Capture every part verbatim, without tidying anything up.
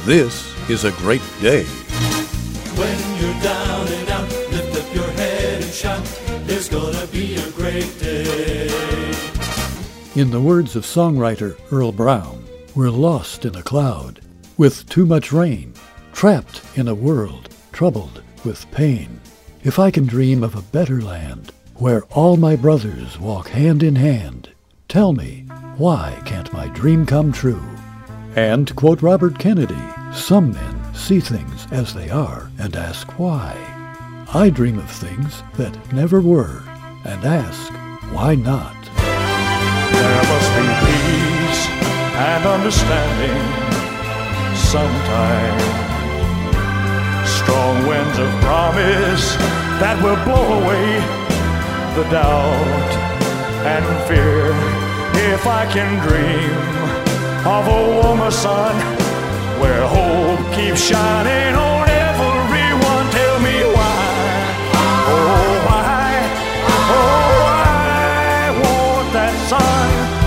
This is a great day. When you're down and out, lift up your head and shout, there's gonna be a great day. In the words of songwriter Earl Brown, we're lost in a cloud with too much rain, trapped in a world troubled with pain. If I can dream of a better land where all my brothers walk hand in hand, tell me, why can't my dream come true? And to quote Robert Kennedy, some men see things as they are and ask why. I dream of things that never were and ask, why not? There must be peace and understanding sometime. Strong winds of promise that will blow away the doubt and fear. If I can dream of a warmer sun where hope keeps shining on everyone, tell me why, oh why, oh I want that sun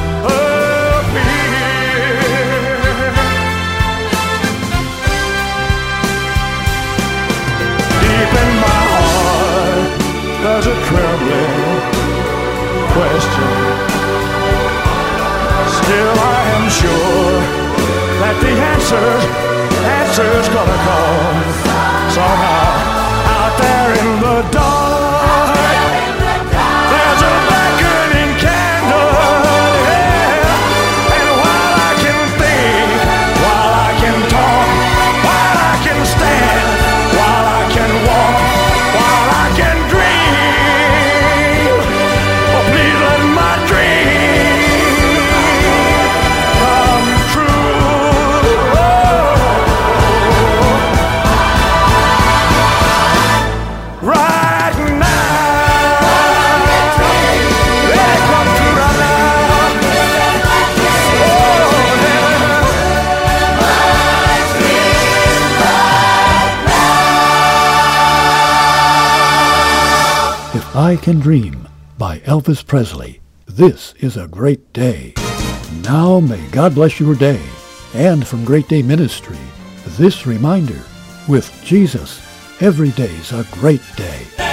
appear. Deep in my heart there's a trembling question. Still I am sure that the answers, answers gonna come somehow. Out there in the dark, there's a beckoning candle, yeah. And while I can think, while I can talk, while I can stand, while I can walk, while I can dream, oh please let my dream I Can Dream by Elvis Presley. This is a great day. Now may God bless your day. And from Great Day Ministry, this reminder, with Jesus, every day's a great day.